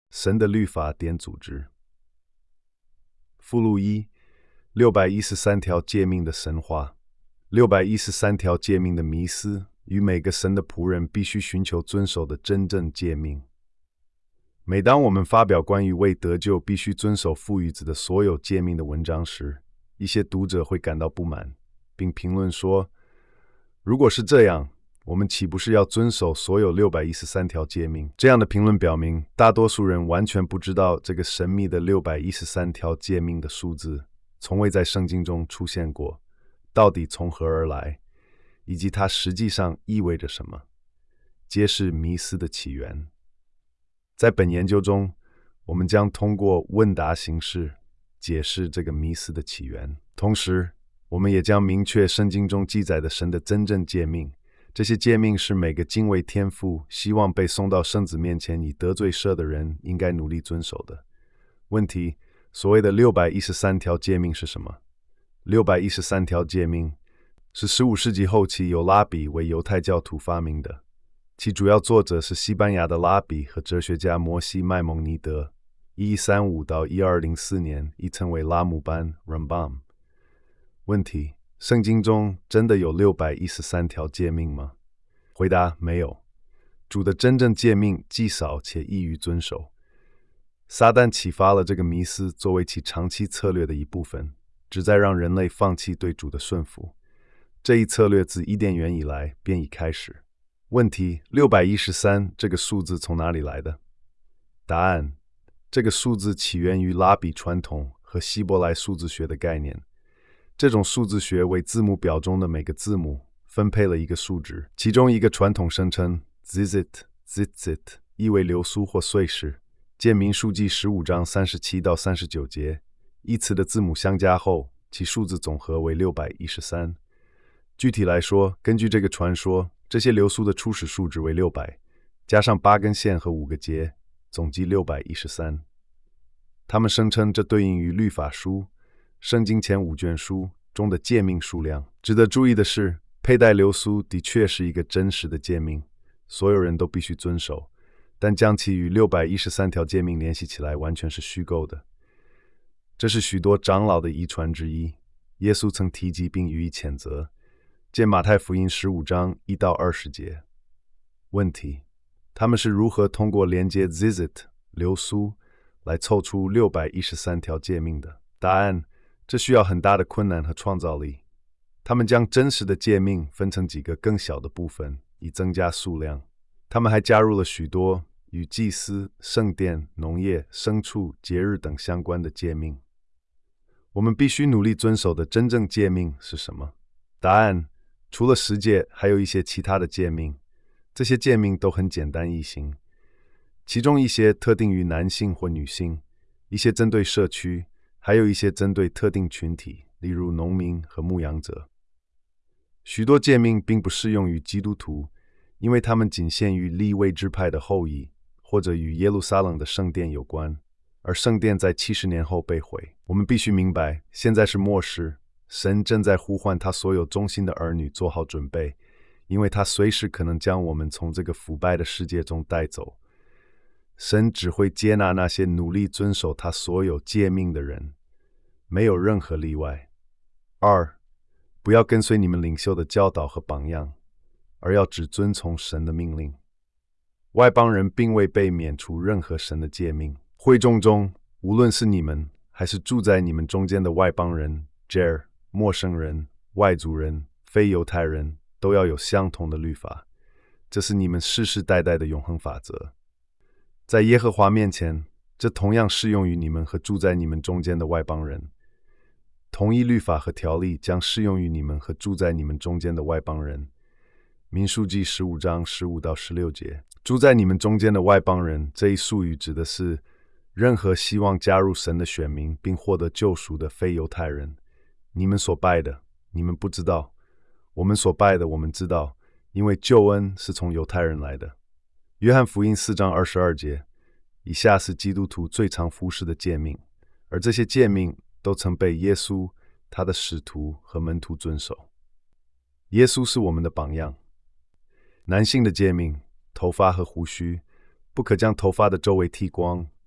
神的律法典组织。附录一：613条诫命的神话。613条诫命的迷思与每个神的仆人必须寻求遵守的真正诫命。每当我们发表关于为得救必须遵守父与子的所有诫命的文章时，一些读者会感到不满，并评论说，如果是这样，我们岂不是要遵守所有613条诫命？这样的评论表明，大多数人完全不知道这个神秘的613条诫命的数字从未在圣经中出现过，到底从何而来，以及它实际上意味着什么，揭示迷思的起源。在本研究中，我们将通过问答形式解释这个迷思的起源，同时我们也将明确圣经中记载的神的真正诫命。这些诫命是每个敬畏天父、希望被送到圣子面前以得罪赦的人应该努力遵守的。问题：所谓的613条诫命是什么？613条诫命是15世纪后期由拉比为犹太教徒发明的，其主要作者是西班牙的拉比和哲学家摩西·麦蒙尼德，1135到1204年亦称为拉姆班 （Rambam）。问题：圣经中真的有613条诫命吗？回答：没有。主的真正诫命既少且易于遵守。撒旦启发了这个迷思作为其长期策略的一部分，旨在让人类放弃对主的顺服。这一策略自伊甸园以来便已开始。问题：613这个数字从哪里来的？答案：这个数字起源于拉比传统和希伯来数字学的概念。这种数字学为字母表中的每个字母分配了一个数值，其中一个传统声称 Zizit 意为流苏或碎石。见民数记15章37到39节，一词的字母相加后，其数字总和为613。具体来说，根据这个传说，这些流苏的初始数值为600，加上8根线和5个节，总计613。他们声称这对应于律法书圣经前5卷书中的诫命数量。值得注意的是，佩戴流苏的确是一个真实的诫命，所有人都必须遵守，但将其与613条诫命联系起来完全是虚构的。这是许多长老的遗传之一，耶稣曾提及并予以谴责。见马太福音15章1到20节。问题：他们是如何通过连接 Zizit 流苏来凑出613条诫命的？答案：这需要很大的困难和创造力。他们将真实的诫命分成几个更小的部分，以增加数量。他们还加入了许多与祭司、圣殿、农业、牲畜、节日等相关的诫命。我们必须努力遵守的真正诫命是什么？答案：除了10诫，还有一些其他的诫命。这些诫命都很简单易行，其中一些特定于男性或女性，一些针对社区，还有一些针对特定群体，例如农民和牧羊者。许多诫命并不适用于基督徒，因为它们仅限于利未支派的后裔，或者与耶路撒冷的圣殿有关，而圣殿在70年后被毁。我们必须明白，现在是末世，神正在呼唤他所有忠心的儿女做好准备，因为他随时可能将我们从这个腐败的世界中带走。神只会接纳那些努力遵守他所有诫命的人，没有任何例外。2. 不要跟随你们领袖的教导和榜样，而要只遵从神的命令。外邦人并未被免除任何神的诫命。会众中，无论是你们还是住在你们中间的外邦人、陌生人、外族人、非犹太人，都要有相同的律法。这是你们世世代代的永恒法则。在耶和华面前，这同样适用于你们和住在你们中间的外邦人。同一律法和条例将适用于你们和住在你们中间的外邦人。民数记15章15到16节。住在你们中间的外邦人，这一术语指的是任何希望加入神的选民并获得救赎的非犹太人。你们所拜的，你们不知道；我们所拜的，我们知道，因为救恩是从犹太人来的。约翰福音4章22节。以下是基督徒最常服侍的诫命，而这些诫命都曾被耶稣、他的使徒和门徒遵守。耶稣是我们的榜样。男性的诫命：头发和胡须，不可将头发的周围剃光，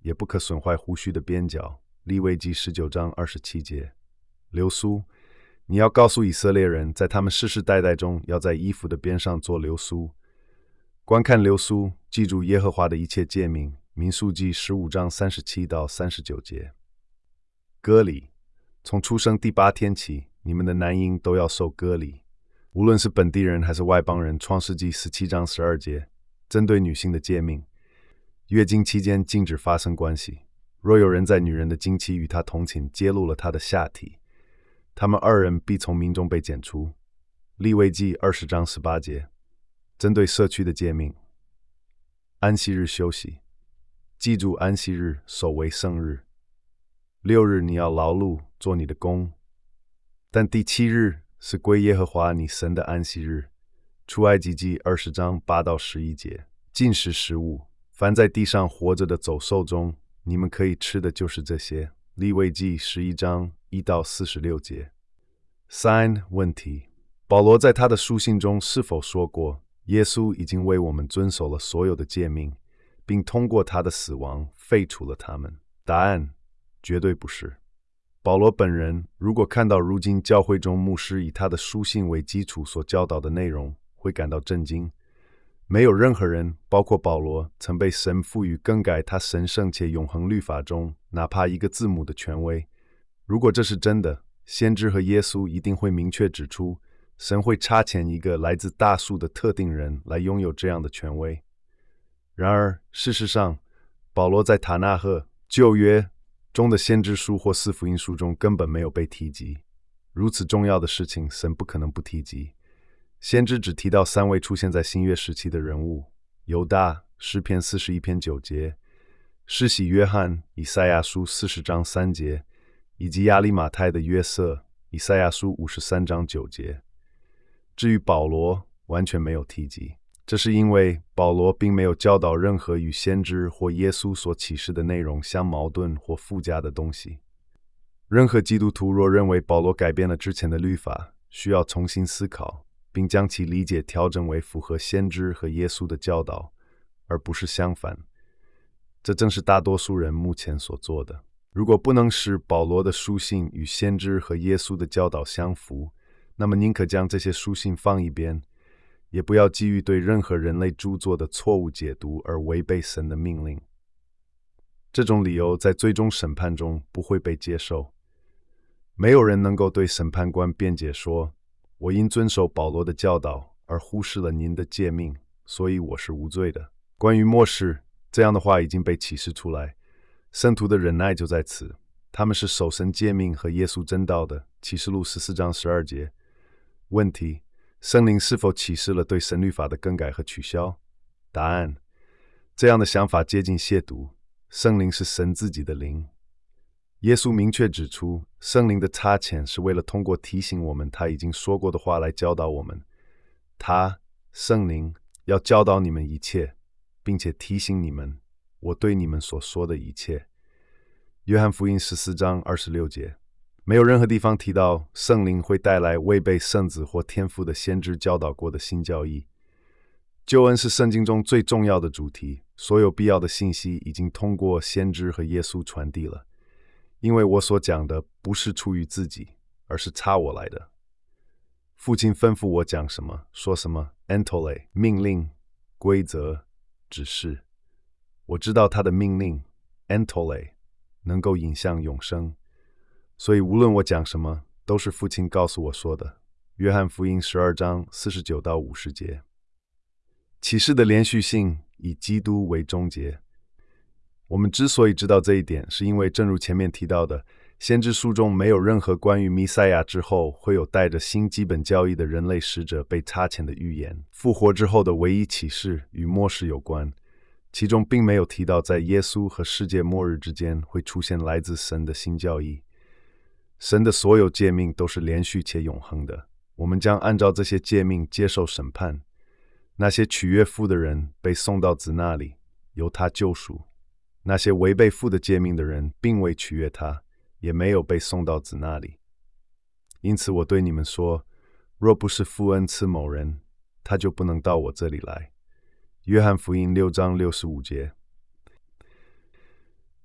也不可损坏胡须的边角。利未记19章27节。流苏，你要告诉以色列人，在他们世世代代中，要在衣服的边上做流苏。观看流苏，记住耶和华的一切诫命。民数记15章37到39节。割礼，从出生第8天起，你们的男婴都要受割礼，无论是本地人还是外邦人。创世纪17章12节，针对女性的诫命：月经期间禁止发生关系。若有人在女人的经期与她同寝，揭露了她的下体，他们2人必从民中被剪除。利未记20章18节，针对社区的诫命：安息日休息，记住安息日守为圣日。6日你要劳碌做你的工，但第7日是归耶和华你神的安息日。出埃及记20章8到11节。禁食食物，凡在地上活着的走兽中，你们可以吃的就是这些。利未记11章1到46节。3. 问题：保罗在他的书信中是否说过，耶稣已经为我们遵守了所有的诫命，并通过他的死亡废除了他们？答案：绝对不是。保罗本人如果看到如今教会中牧师以他的书信为基础所教导的内容，会感到震惊。没有任何人，包括保罗，曾被神赋予更改他神圣且永恒律法中哪怕一个字母的权威。如果这是真的，先知和耶稣一定会明确指出，神会差遣一个来自大数的特定人来拥有这样的权威。然而，事实上，保罗在塔纳赫旧约中的先知书或4福音书中根本没有被提及。如此重要的事情，神不可能不提及。先知只提到3位出现在新约时期的人物：犹大，诗篇41篇9节；施洗约翰，以赛亚书40章3节；以及亚利马太的约瑟，以赛亚书53章9节。至于保罗，完全没有提及。这是因为保罗并没有教导任何与先知或耶稣所启示的内容相矛盾或附加的东西。任何基督徒若认为保罗改变了之前的律法，需要重新思考，并将其理解调整为符合先知和耶稣的教导，而不是相反。这正是大多数人目前所做的。如果不能使保罗的书信与先知和耶稣的教导相符，那么宁可将这些书信放一边，也不要基于对任何人类著作的错误解读而违背神的命令。这种理由在最终审判中不会被接受。没有人能够对审判官辩解说，我因遵守保罗的教导而忽视了您的诫命，所以我是无罪的。关于末世，这样的话已经被启示出来。圣徒的忍耐就在此，他们是守神诫命和耶稣真道的。启示录14章12节。问题：圣灵是否启示了对神律法的更改和取消？答案：这样的想法接近亵渎。圣灵是神自己的灵。耶稣明确指出，圣灵的差遣是为了通过提醒我们他已经说过的话来教导我们。他，圣灵，要教导你们一切，并且提醒你们我对你们所说的一切。约翰福音14章26节。没有任何地方提到圣灵会带来未被圣子或天父的先知教导过的新教义。救恩是圣经中最重要的主题，所有必要的信息已经通过先知和耶稣传递了。因为我所讲的不是出于自己，而是差我来的。父亲吩咐我讲什么，说什么 entole 命令、规则、指示。我知道他的命令 entole 能够引向永生，所以无论我讲什么，都是父亲告诉我说的。约翰福音12章49到50节。启示的连续性以基督为终结。我们之所以知道这一点，是因为正如前面提到的，先知书中没有任何关于弥赛亚之后会有带着新基本教义的人类使者被差遣的预言。复活之后的唯一启示与末世有关，其中并没有提到在耶稣和世界末日之间会出现来自神的新教义。神的所有诫命都是连续且永恒的，我们将按照这些诫命接受审判。那些取悦父的人被送到子那里，由他救赎。那些违背父的诫命的人并未取悦他，也没有被送到子那里。因此我对你们说，若不是父恩赐某人，他就不能到我这里来。约翰福音6章65节。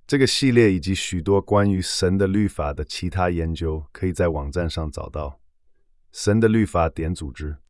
这个系列以及许多关于神的律法的其他研究，可以在网站上找到。神的律法点组织。